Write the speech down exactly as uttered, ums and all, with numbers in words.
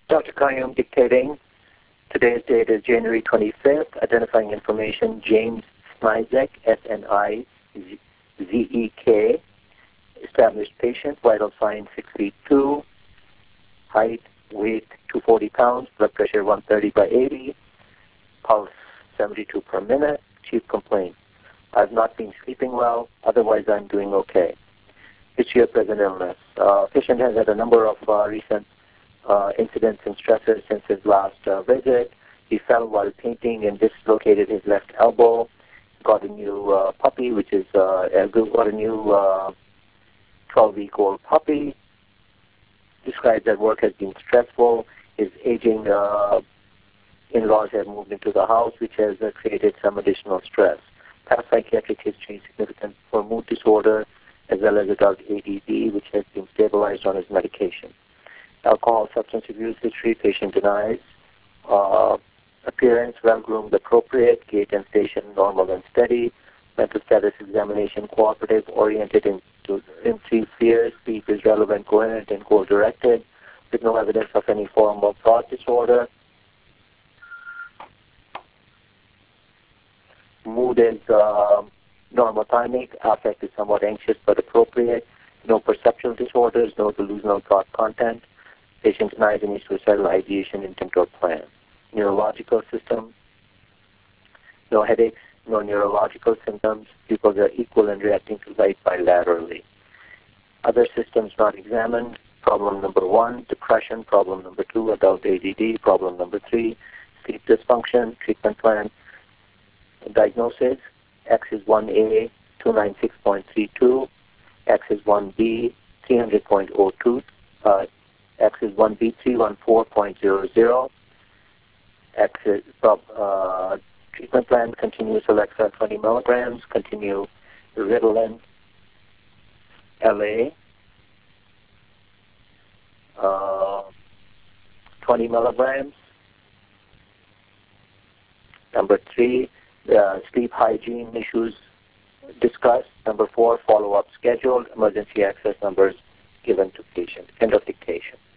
Doctor Kayyum dictating. Today's date is January twenty-fifth. Identifying information, James Snizek, S N I Z E K. Established patient, vital signs six feet two. Height, weight two hundred forty pounds. Blood pressure one thirty by eighty. Pulse seventy-two per minute. Chief complaint: I've not been sleeping well, otherwise I'm doing okay. History of present illness. Uh, patient has had a number of uh, recent uh, incidents and stressors since his last uh, visit. He fell while painting and dislocated his left elbow. Got a new uh, puppy, which is, uh, got a new uh, twelve-week-old puppy. Describes that work has been stressful. His aging uh, in-laws have moved into the house, which has uh, created some additional stress. Past psychiatric history significant for mood disorder, as well as adult A D D, which has been stabilized on his medication. Alcohol substance abuse history, patient denies. Uh, appearance, well-groomed, appropriate. Gait and station, normal and steady. Mental status examination, cooperative, oriented into in three spheres. Speech is relevant, coherent, and goal-directed, with no evidence of any form of thought disorder. Mood is uh, normotonic. Affect is somewhat anxious but appropriate. No perceptual disorders, no delusional thought content. Patient denies any suicidal ideation, intent, or plan. Neurological system, no headaches, no neurological symptoms. Pupils are equal and reacting to light bilaterally. Other systems not examined. Problem number one, depression. Problem number two, adult A D D. Problem number three, sleep dysfunction. Treatment plan. Diagnosis: X is one A, two ninety-six point three two. X is one B, three hundred point zero two. Uh, X is one B, three hundred fourteen point zero zero. X is uh, treatment plan: continuous Alexa twenty milligrams. Continue Ritalin L A uh, twenty milligrams. Number three, uh, sleep hygiene issues discussed. Number four, follow-up scheduled. Emergency access numbers given to patient. End of dictation.